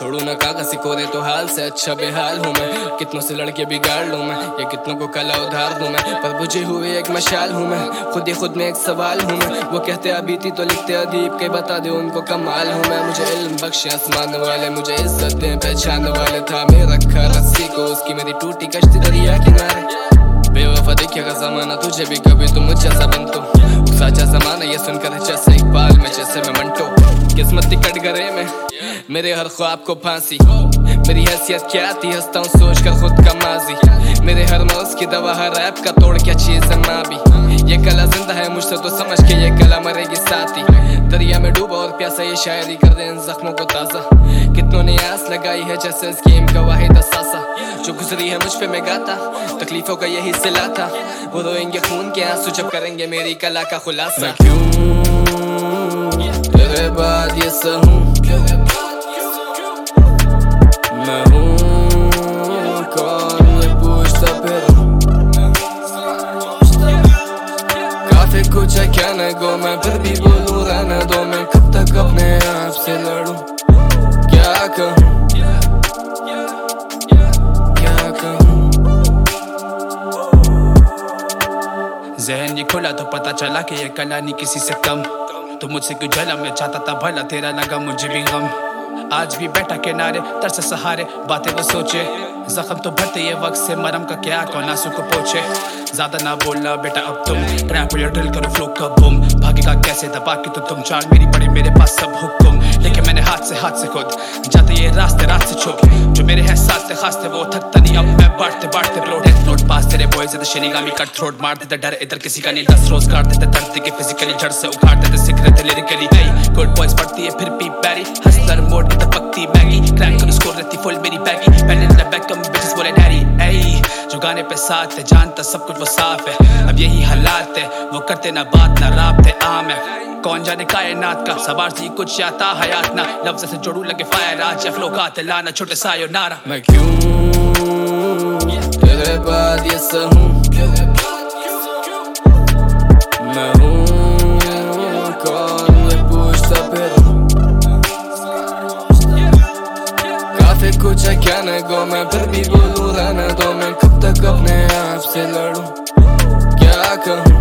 छोड़ू ना कागज सिकोरे तो हाल से अच्छा बेहाल हूँ मैं। कितनों से लड़के बिगाड़ लूँ मैं, या कितनों को कला उधार दूँ मैं, पर बुझे हुए एक मशाल हूँ मैं। खुद ही खुद में एक सवाल हूँ मैं। वो कहते अबीती तो लिखते अदीब के, बता दे उनको कमाल हूँ मैं। मुझे इल्म बख्शे आसमान वाले, मुझे इज्जत दें पहचान वाले। था मेरा रखा रस्सी को उसकी मेरी टूटी कश्ती दरिया किनारे। बेवफा देखेगा जमाना तुझे भी कभी, तुम मुझ जैसा बन तो साचा जमाना ये सुनकर जैसे इकबाल में, जैसे मैं मंटो। किस्मत कट गरे में मेरे हर ख्वाब को फांसी। मेरी हैसियत क्या थी, हंसता हूँ सोच कर खुद का माजी। मेरे हर मर्ज की दवा हर रैप का तोड़ क्या चीज है माँ भी। ये कला जिंदा है मुझसे तो समझ के ये कला मरेगी साथी। दरिया में डूबा और प्यासा ये शायरी कर दे इन जख्मों को ताजा। कितनों ने आस लगाई है जैसे इस गेम का वाहिद असासा। जो गुजरी है मुझ पे मैं गाता, तकलीफों का यही सिला था। वो रोएंगे खून के आंसू जब करेंगे मेरी कला का खुलासा। मैं क्यों तेरे बाद ये सहूं, मैं हूँ कौन ये पूछता फिर। काफी कुछ है कहने को, मैं फिर भी बोलूं रहने दो। मैं कब तक अपने आप से लड़ूं, क्या कहूँ क्या कहूँ। ज़हन ये खुला तो पता चला कि ये कला नहीं किसी से कम। तो मुझसे क्यों जला, मैं चाहता था भला, तेरा लगा मुझे भी गम। आज भी बैठा किनारे तरस सहारे, बातें वो सोचे। जख्म तो भरते ये वक्त से, मरम का क्या कौन आंसू को पोछे। ज्यादा ना बोलना बेटा अब तुम, ट्रैप या ड्रिल करो फ्लो का बूम। भागेगा कैसे दबा के तो तुम, चाल मेरी पड़ी मेरे पास सब हुक्म। लेकिन मैंने हाथ से खुद जाते ये रास्ते रात से छुप। जो मेरे है साथ से खास थे वो थकता नहीं, अब मैं बढ़ते ब्लोड है नोट पास तेरे बॉयज है शनिगामी कट थ्रोट मार देते। डर इधर किसी का नहीं, 10 रोज काट देते धरती के फिजिकली जड़ से उखाड़ देते। सिख रहे थे लिरिकली गुड बॉयज पढ़ती है फिर पी बैरी। हंसलर मोड इधर पकती मैगी, क्रैक कर स्कोर रहती फुल मेरी बैगी। पहले न बैकम बिचेस बोले डैडी ऐ, जो गाने पे साथ है जानता सब कुछ वो साफ है। अब यही हालात है, वो करते ना बात ना राबते आम है। कौन जाने कायनात का सवार सी कुछ याता हयात ना। लफ्ज़ से जोड़ू लगे फायर आज या फ्लो गाते लाना छोटे सायो नारा। मैं क्यों तेरे बाद ये सहूं, मैं हूँ कौन ये पूछता फिर। काफी कुछ है कहने को, मैं फिर भी बोलूं रहने दो। मैं कब तक अपने आप से लड़ूं, क्या कहूँ।